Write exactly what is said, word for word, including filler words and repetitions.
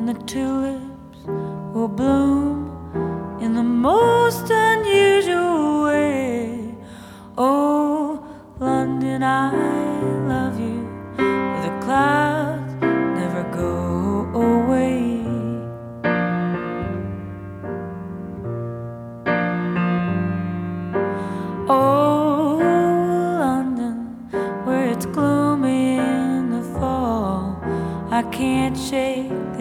the tulips will bloom in the most unusual way. Oh, London, I love you, where the clouds never go away. Oh, London, where it's gloomy in the fall, I can't shake